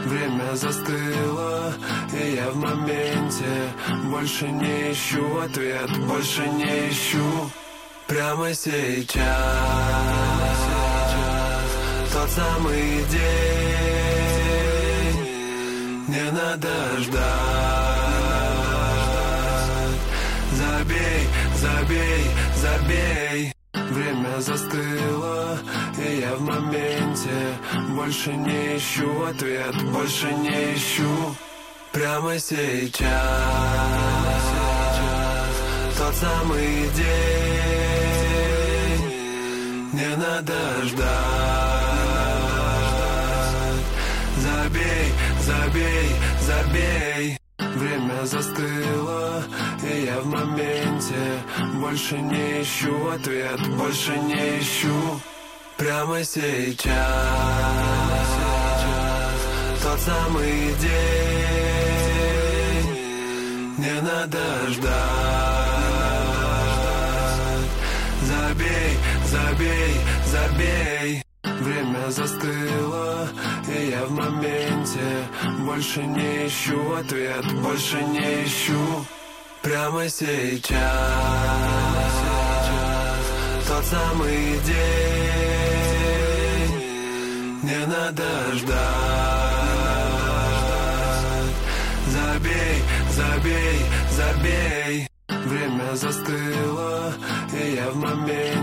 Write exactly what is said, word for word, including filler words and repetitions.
Время застыло, и я в моменте. Больше не ищу ответ, больше не ищу. Прямо сейчас, тот самый день. Не надо ждать. Забей, забей, забей. Время застыло, и я в моменте. Больше не ищу ответ, больше не ищу. Прямо сейчас, тот самый день. Не надо ждать. Забей, забей, забей. Время застыло, и я в моменте. Больше не ищу ответ, больше не ищу. Прямо сейчас, тот самый день. Не надо ждать. Забей, забей, забей. Время застыло, и я в моменте. Больше не ищу ответ, больше не ищу. Прямо сейчас, тот самый день. Не надо ждать. Забей, забей, забей. Время застыло, и я в моменте.